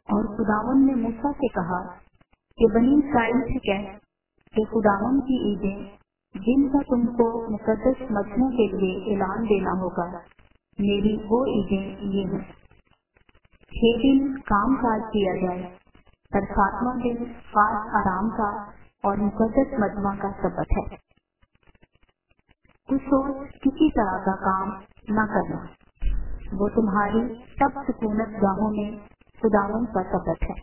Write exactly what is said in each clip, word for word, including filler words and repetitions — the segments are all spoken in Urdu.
اور خداوند نے موسیٰ سے کہا کہ بنی اسرائیل سے کہہ کہ خداوند کی عیدیں جن کا تم کو مقدس مجمع کے لیے اعلان دینا ہوگا، میری وہ عیدیں یہ ہیں: چھ دن کام کاج کیا جائے، پر ساتواں دن خاص آرام کا اور مقدس مجمع کا سبت ہے۔ اس روز کسی طرح کا کام نہ کرنا، وہ تمہاری سب سکونت گاہوں میں خداوند کا سبت ہے۔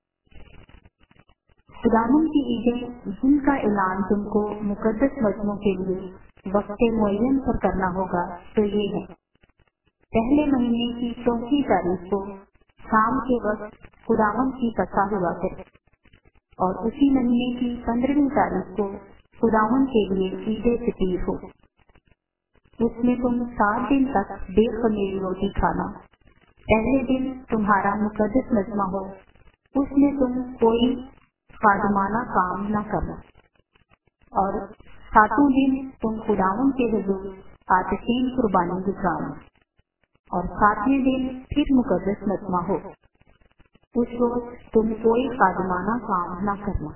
خداوند کی عیدیں جن کا اعلان تم کو مقدس مجمع کے لیے وقت معین پر کرنا ہوگا تو یہ ہے: پہلے مہینے کی چوتھی تاریخ کو شام کے وقت خداوند کی فسح ہوا کرے، اور اسی مہینے کی پندرہویں تاریخ کو خداوند کے لیے عید فطیر ہو۔ اس میں تم سات دن تک بے خمیر روٹی کھانا۔ پہلے دن تمہارا مقدس مجمع ہو، اس میں تم کوئی خادمانہ کام نہ کرنا، اور ساتوں دن تم خداوند کے حضور آتشین قربانی گزرانا، اور ساتویں دن پھر مقدس مجمع ہو، اس روز تم کوئی خادمانہ کام نہ کرنا۔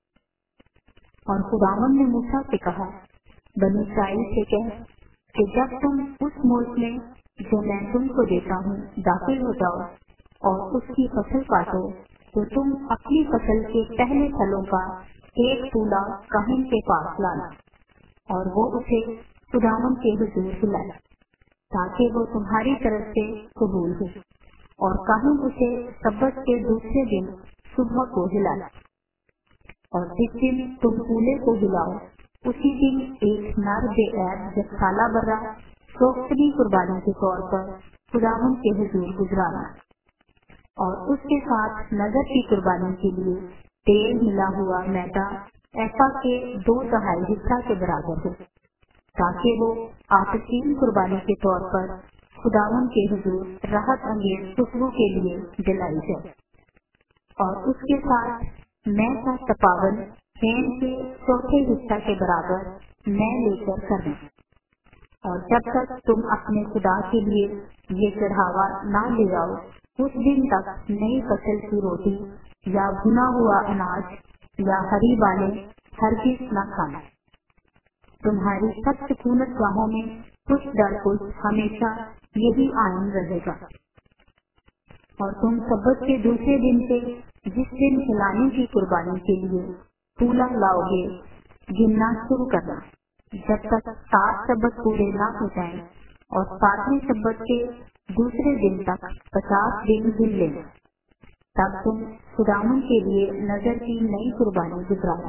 اور خداوند نے موسیٰ سے کہا، بنی اسرائیل سے کہہ کہ جب تم اس ملک میں جو میں تم کو دیتا ہوں داخل ہو جاؤ اور اس کی فصل کاٹو، تو تم اپنی فصل کے پہلے پھلوں کا ایک تولا کاہن کے پاس لانا، اور وہ اسے خداوند کے حضور ہلائے، تاکہ وہ تمہاری طرف سے قبول ہو، اور کاہن اسے سبت کے دوسرے دن صبح کو ہلائے۔ اور جس دن تم پولے کو ہلاؤ، اسی دن ایک نر بے عیب یکسالہ برا سوختگی قربانی کے طور پر خداوند کے حضور گزرانا، اور اس کے ساتھ نظر کی قربانی کے لیے تیل ملا ہوا میدا ایسا کے دو تہائی حصہ کے برابر ہو، تاکہ وہ آتشین قربانی کے طور پر خداوند کے حضور راحت انگیز خوشبو کے لیے جلائی جائے۔ اور اس کے ساتھ میں کا تپاون ہین کے چوتھے حصہ کے برابر میں لے کر کرنا۔ اور جب تک تم اپنے خدا کے لیے یہ چڑھاوا نہ لے آؤ، اس دن تک نئی فصل کی روٹی یا بھنا ہوا اناج یا ہری بالیں ہرگز نہ کھانا۔ تمہاری سب سکونت گاہوں میں کچھ در کچھ ہمیشہ یہی آئین رہے گا۔ اور تم سبت کے دوسرے دن سے جس دن ہلانے کی قربانی کے لیے تولا لاؤ گے گننا شروع کرنا، جب تک سات سبت پورے نہ ہو جائیں، اور ساتویں سبت کے دوسرے دن تک پچاس دن گن لینا، تب تم خداوند کے لیے نظر کی نئی قربانی گزرانا۔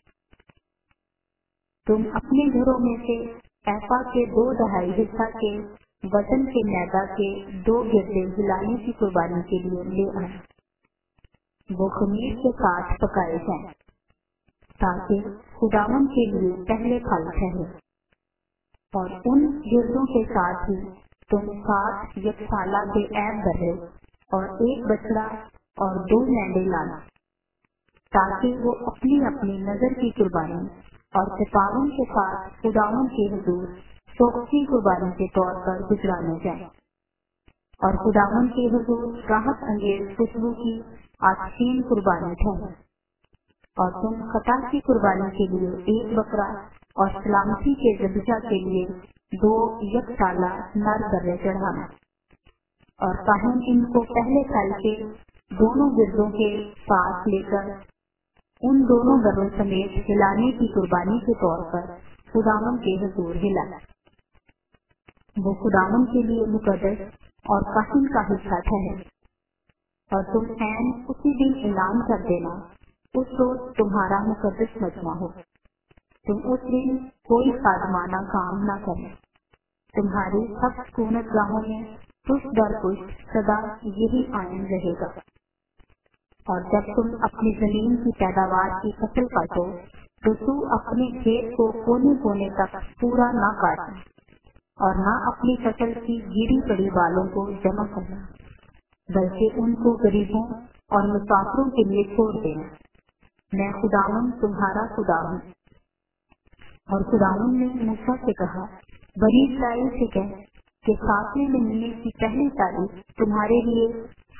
تم اپنے گھروں میں سے ایفا کے دو دہائی حصہ کے وزن کے میدا کے دو گردے ہلانے کی قربانی کے لیے لے آئیں، وہ خمیر کے ساتھ پکائے جائیں، تاکہ خداوند کے لیے پہلے پھل ٹھہرے۔ اور ان گردوں کے ساتھ ہی تم سات یکسالہ بے عیب بچڑے اور ایک بچڑا اور دو مینڈے لانا، تاکہ وہ اپنی اپنی نظر کی قربانی اور تپاون کے ساتھ خداوند کے حضور سوختگی قربانی کے طور پر گزرانے جائیں، اور خداوند کے حضور راحت انگیز خوشبو کی آتشین قربانی ٹھہرے۔ اور تم خطا کی قربانی کے لیے ایک بکرا اور سلامتی کے ذبیحہ کے لیے دو یکسالہ نر برے چڑھانا، اور کاہن ان کو پہلے پھل کے دونوں گردوں کے پاس لے کر ان دونوں بروں سمیت ہلانے کی قربانی کے طور پر خداوند کے حضور ہلانا، وہ خداوند کے لیے مقدس اور کاہن کا حصہ ٹھہرے۔ اور تم عین اسی دن اعلان کر دینا، اس روز تمہارا مقدس مجمع ہو، تم اس دن کوئی خادمانہ کام نہ کرنا۔ تمہاری سب سکونت گاہوں میں کچھ در کچھ سدا یہی آئین رہے گا۔ اور جب تم اپنی زمین کی پیداوار کی فصل کاٹو، تو تو اپنے کھیت کو کونے کونے تک پورا نہ کاٹنا، اور نہ اپنی فصل کی گری پڑی بالوں کو جمع کرنا، بلکہ ان کو غریبوں اور مسافروں کے لیے چھوڑ دینا۔ میں خداوند تمہارا خدا ہوں۔ اور خداوند نے موسیٰ سے کہا، بنی اسرائیل سے کہہ کہ ساتویں مہینے کی پہلی تاریخ تمہارے لیے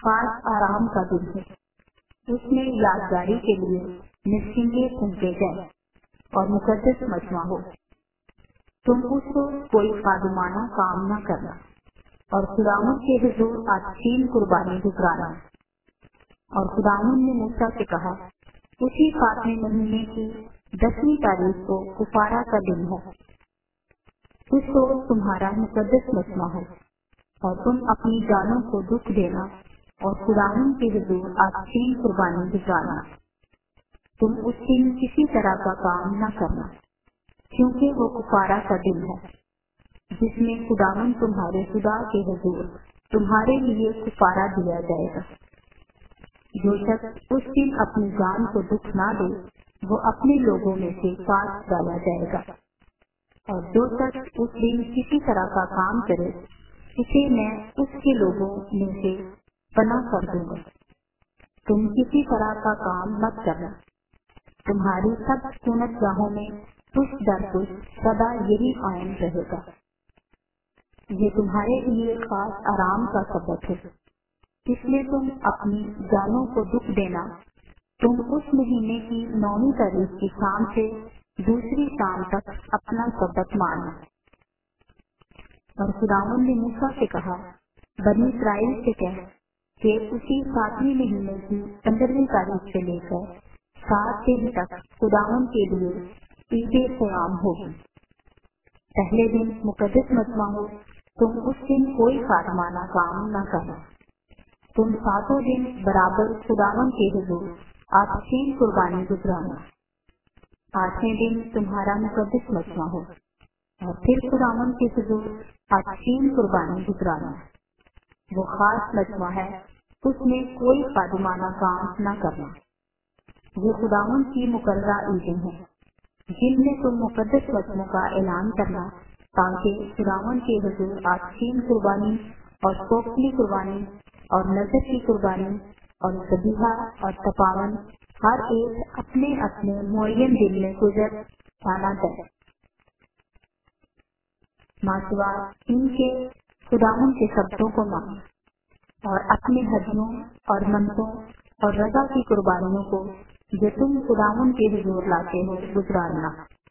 خاص آرام کا دن ہے، اس میں یادگاری کے لیے نشچندے پھونکے جائیں اور مقدس مجمع ہو۔ تم اس کو کوئی خادمانہ کام نہ کرنا اور خداوند کے حضور آتشین قربانی گزرانا۔ اور خداوند نے موسیٰ سے کہا، اسی ساتویں مہینے کی دسویں تاریخ کو کفارہ کا دن ہے، اس روز تمہارا مقدس مجمع ہو اور تم اپنی جانوں کو دکھ دینا اور خداوند کے حضور آتشین قربانی گزارنا۔ تم اس دن کسی طرح کا کام نہ کرنا، کیونکہ وہ کفارہ کا دن ہے، جس میں خداوند تمہارے خدا کے حضور تمہارے لیے کفارہ دیا جائے گا۔ جو شخص اس دن اپنی جان کو دکھ نہ دے وہ اپنے لوگوں میں سے کاٹ ڈالا جائے گا، اور جو شخص اس دن کسی طرح کا کام کرے اسے میں اس کے لوگوں میں سے پناہ کر دوں گا۔ تم کسی طرح کا کام مت کرنا، تمہاری سب سنت گاہوں میں پشت در پشت سدا یہی قائم رہے گا۔ یہ تمہارے لیے خاص آرام کا سبق ہے، اس لیے تم اپنی جانوں کو دکھ دینا۔ تم اس مہینے کی نویں تاریخ کی شام سے دوسری شام تک اپنا سبت ماننا۔ اور خداوند نے موسیٰ سے کہا، بنی اسرائیل سے کہہ کہ اسی ساتویں مہینے کی پندرہویں تاریخ سے لے کر سات دن تک خداوند کے لیے عید قیام ہوگی۔ پہلے دن مقدس مجمع ہو، تم اس دن کوئی خادمانہ کام نہ کرنا۔ تم ساتوں دن برابر خداوند کے حضور آتشین قربانی گزرانا۔ آٹھویں دن تمہارا مقدس مجمع ہو اور پھر خداوند کے حضور آتشین قربانی گزرانا۔ وہ خاص مجمع ہے، اس میں کوئی خادمانہ کام نہ کرنا۔ یہ خداوند کی مقررہ عیدیں ہیں جن میں تم مقدس مجمع کا اعلان کرنا، تاکہ خداوند کے حضور آتشین قربانی اور کوفلی قربانی اور نذر کی قربانی اور ذبیحہ اور تپاون ہر ایک اپنے اپنے معین دن میں گزر جانا چاہے۔ ماسوا ان کے خداوند کے شبدوں کو مان اور اپنے حجموں اور منتوں اور رضا کی قربانیوں کو جو تم خداوند کے حضور لاتے ہو گزارنا۔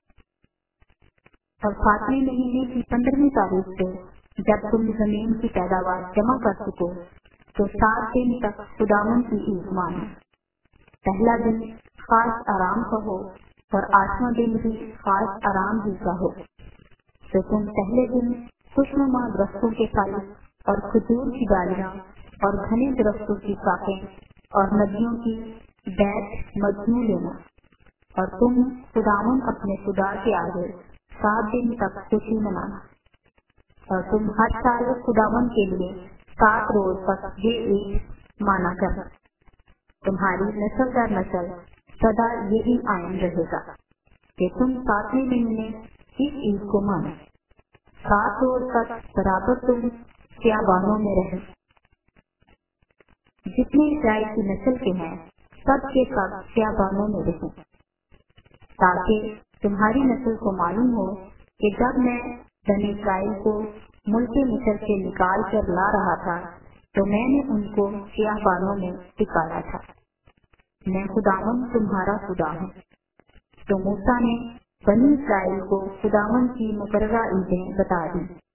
اور ساتویں مہینے کی پندرہویں تاریخ سے جب تم زمین کی پیداوار جمع کر سکو تو سات دن تک خداوند کی عید مانو۔ پہلا دن خاص آرام کا ہو اور آٹھواں دن بھی خاص آرام ہی کا ہو۔ تو تم پہلے دن خوشنما درختوں کے پھل اور کھجور کی ڈالیاں اور گھنے درختوں کی شاخیں اور ندیوں کی بیت مجموع لینا، اور تم خداوند اپنے خدا کے آگے سات دن تک خوشی منانا۔ اور تم ہر سال خداوند کے لیے سات روز تک یہ عید مانا کرنا۔ تمہاری نسل در نسل سدا یہی قائم رہے گا کہ تم ساتویں مہینے اس عید کو مانو۔ سات روز تک برابر تم بیابانوں میں رہے۔ جتنے اسرائیل کی نسل کے ہیں سب کے سب بیابانوں میں رہیں، تاکہ تمہاری نسل کو معلوم ہو کہ جب میں بنی اسرائیل کو ملک مصر سے نکال کر لا رہا تھا تو میں نے ان کو بیابانوں میں ٹکایا تھا۔ میں خداوند تمہارا خدا ہوں۔ تو موسیٰ نے بنی اسرائیل کو خداوند کی مقررہ عیدیں بتا دی۔